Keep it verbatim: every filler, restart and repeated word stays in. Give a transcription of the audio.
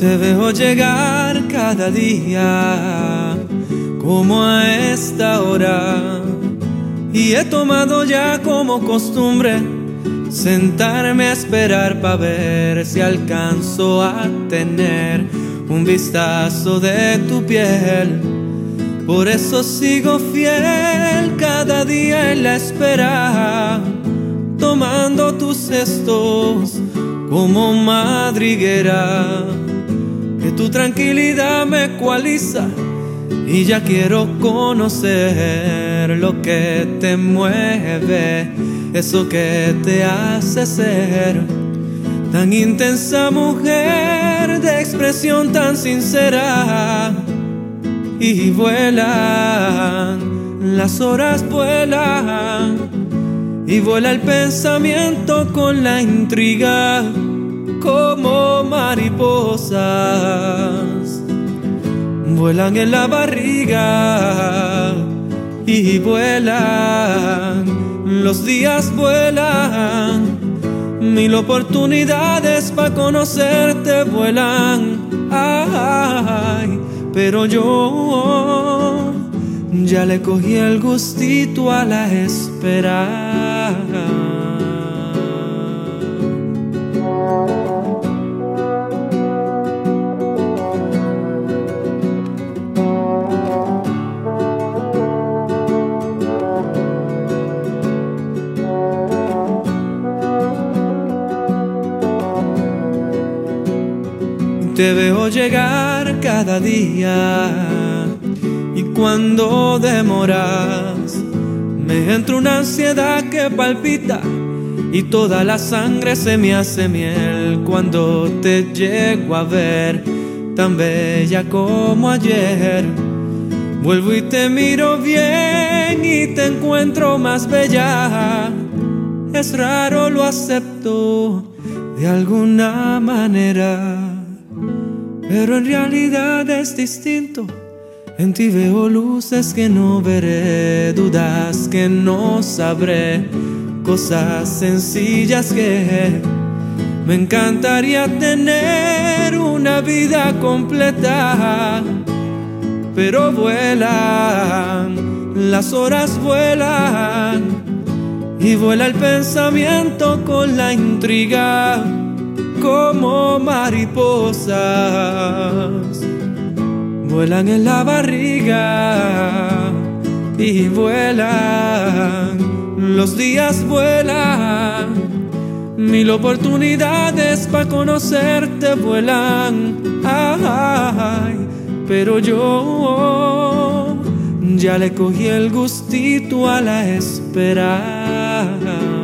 Te veo llegar cada día, como a esta hora, y he tomado ya como costumbre sentarme a esperar para ver si alcanzo a tener un vistazo de tu piel. Por eso sigo fiel cada día en la espera, tomando tus gestos como madriguera. Que tu tranquilidad me ecualiza y ya quiero conocer lo que te mueve, eso que te hace ser tan intensa mujer, de expresión tan sincera. Y vuelan, las horas vuelan, y vuela el pensamiento con la intriga, como mariposas. Vuelan en la barriga y vuelan, los días vuelan, mil oportunidades para conocerte vuelan. Ay, pero yo ya le cogí el gustito a la espera. Te veo llegar cada día, y cuando demoras me entra una ansiedad que palpita, y toda la sangre se me hace miel cuando te llego a ver, tan bella como ayer. Vuelvo y te miro bien y te encuentro más bella. Es raro, lo acepto de alguna manera, pero en realidad es distinto. En ti veo luces que no veré, dudas que no sabré, cosas sencillas que me encantaría tener una vida completa. Pero vuelan, las horas vuelan, y vuela el pensamiento con la intriga, como mariposas. Vuelan en la barriga y vuelan, los días vuelan, mil oportunidades para conocerte vuelan. Ay, pero yo ya le cogí el gustito a la espera.